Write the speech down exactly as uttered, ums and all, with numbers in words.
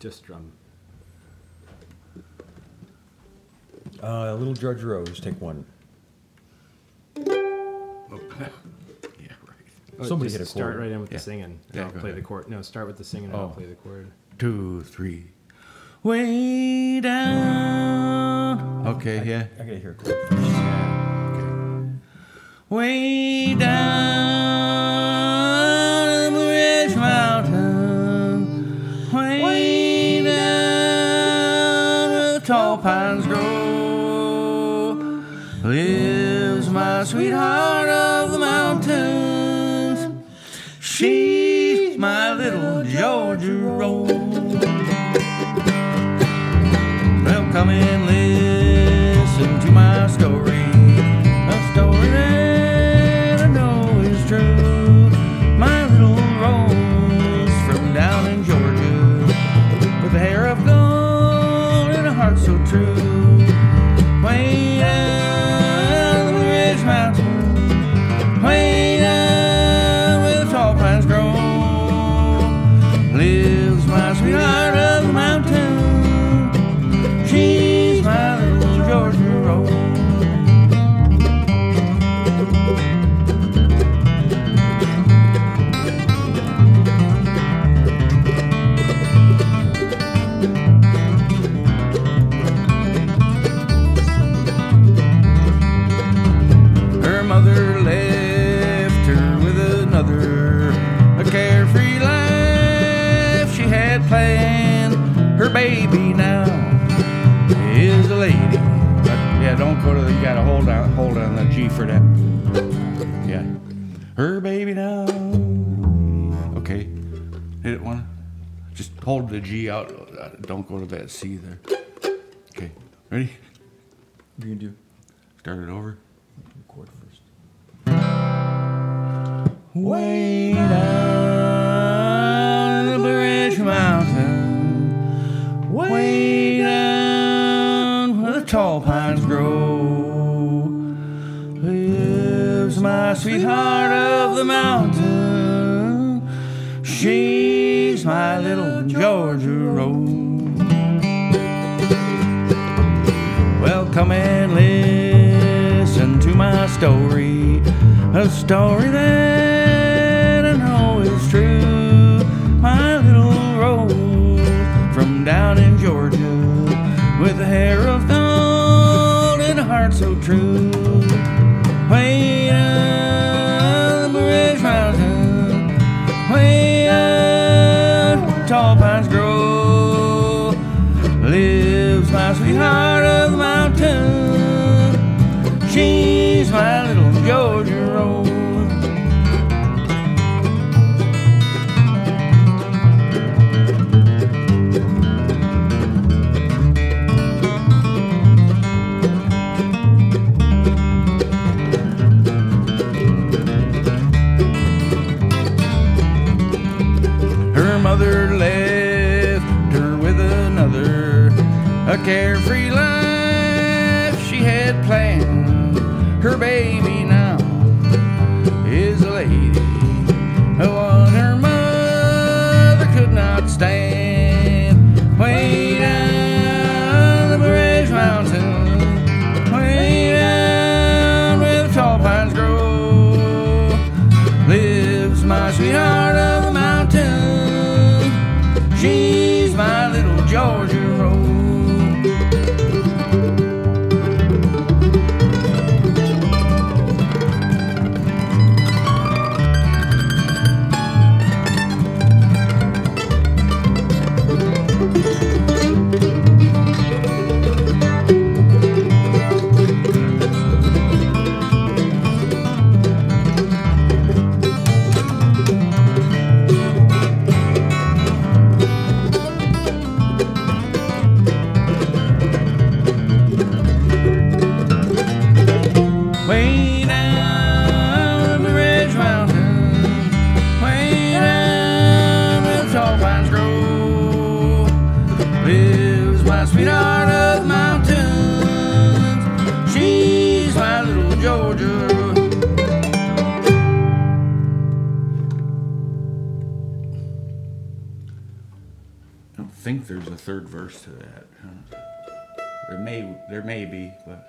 Just drum. Uh, Little Georgia Rose, take one. Oh, yeah, right. Oh, Somebody just hit a start chord. right in with Yeah. the singing. And Yeah, I'll go play ahead. the chord. No, start with the singing and Oh. I'll play the chord. Two, three. Way down. Okay, yeah. I gotta hear a chord first. Yeah. Okay. Way down the Ridge Mountain. Way down where the tall pines grow. Lives my sweetheart of the mountains. She's my little Georgia Rose. Well, come and listen to my story, a story that I know is true. My little Rose from down in Georgia, with a hair of gold and a heart so true. Way down the Ridge Mountain, way down where the tall pines grow, lives my sweetheart of the mountain. She's my little Georgia Rose. Her mother left her with another, a carefree life she had planned. Her baby now is a lady. But yeah, don't go to the, you gotta hold on, hold on the G for that. Yeah. Her baby now. Okay. Hit it one. Just hold the G out. Uh, Don't go to that C there. Okay. Ready? What are you gonna do? Start it over. Chord first. Way down the Blue Ridge Mountain, way down where the tall pines grow, lives my sweetheart of the mountain. She's my little Georgia Rose. Well, come and listen to my story, a story that I know is true. My little Rose from down in Georgia, with a hair of gold and a heart so true. Way down the Ridge Mountain, way down where tall pines grow, lives my sweetheart of the mountain. She's my little Georgia Rose. Her mother left her with another, a carefree life she had planned. Her baby now is a lady, the one her mother could not stand. Way down the Blue Ridge Mountain, way down where the tall pines grow, lives my sweetheart of the mountain. She's my little Georgia Rose. Way down the Ridge Mountain, way down where the tall pines grow, lives my sweetheart of the mountains. She's my little Georgia. think there's a third verse to that. Huh? There may there may be, but